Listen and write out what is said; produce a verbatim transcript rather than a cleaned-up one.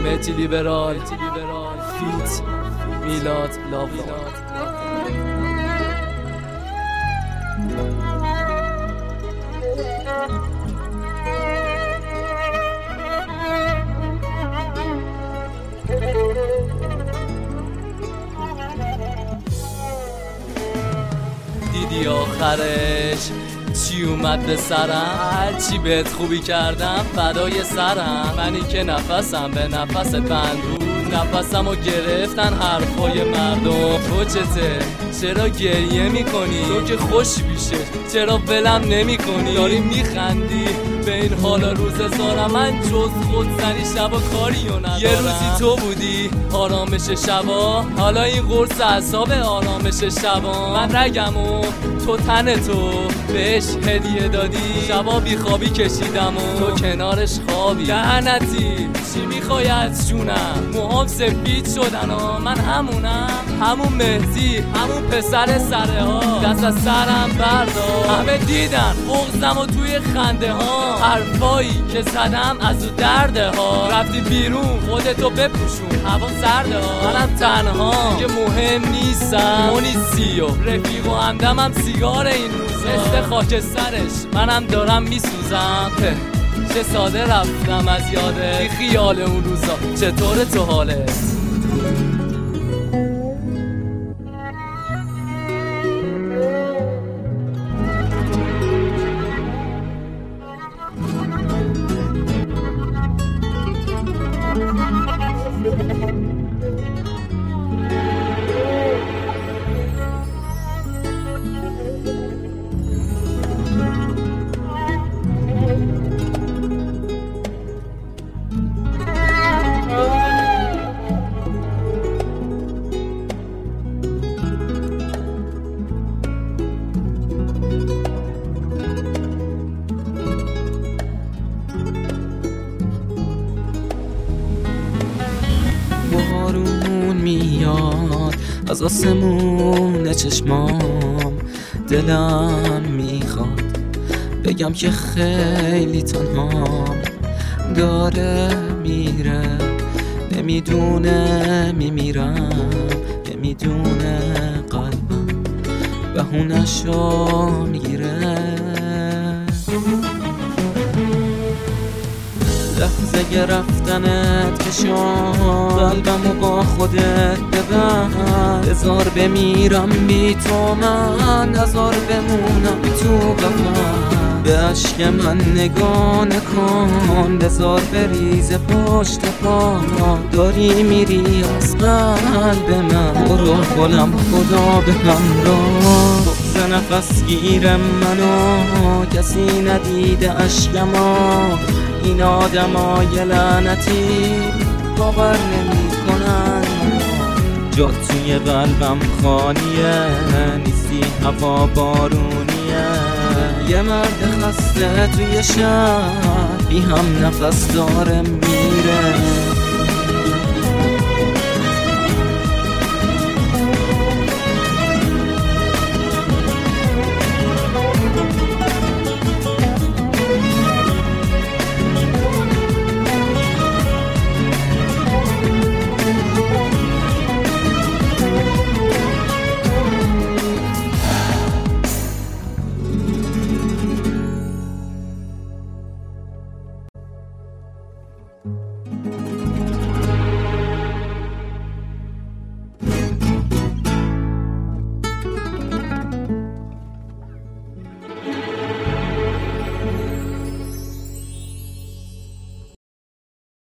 متی لیبرال فیت میلاد لاولا. دیدی آخرش چی اومد به سرم؟ هرچی بهت خوبی کردم فدای سرم. منی که نفسم به نفس بندو نفسمو گرفتن حرفای مردم. تو چته؟ چرا گریه میکنی؟ تو که خوش میشه چرا ولم نمی کنی؟ داری میخندی به این حالا روز زارم. من جز خود زنی شبا کاری و ندارم. یه روزی تو بودی آرامش شبا، حالا این قرص اعصاب آرامش شبا. من رگم و تو تن تو بهش هدیه دادی. شبا بیخوابی کشیدم و تو کنارش خوابی. دهنتی چی میخوای از جونم؟ موهام سفید شدن ها، من همونم، همون مهدی، همون پسر سره ها. دست از سرم بردار، همه دیدن بغضم و توی خنده ها. حرفایی که زدم از او درده ها. رفتی بیرون خودتو بپوشون هوا سرده ها. منم تنها که مهم نیستم، مونیسی و رفیق و همدمم سیگار این روزا. مثل خاک سرش منم دارم میسوزم. چه ساده رفتم از یاده بی خیال اون روزا. چطور تو حالت؟ بارون میاد از آسمون چشمام. دلم میخواد بگم که خیلی تنهام. داره میره نمیدونه میمیرم. نمیدونه قلبم بهونشو میگیره. لحظه رفتنت کشان قلبمو با خودت ببر. هزار بمیرم بی تو من، هزار بمونم تو قفس. به عشق من نگاه نکن، بذار بریز پشت پا. داری میری از قلب من، برو گلم خدا به همراه. بغض نفس گیرم منو کسی ندیده عشقما. این آدمای لعنتی باور نمی کنن. جا توی قلبم خالیه، نیستی هوا بارونیه. یه مرد خسته توی شهر بی هم نفس داره میره.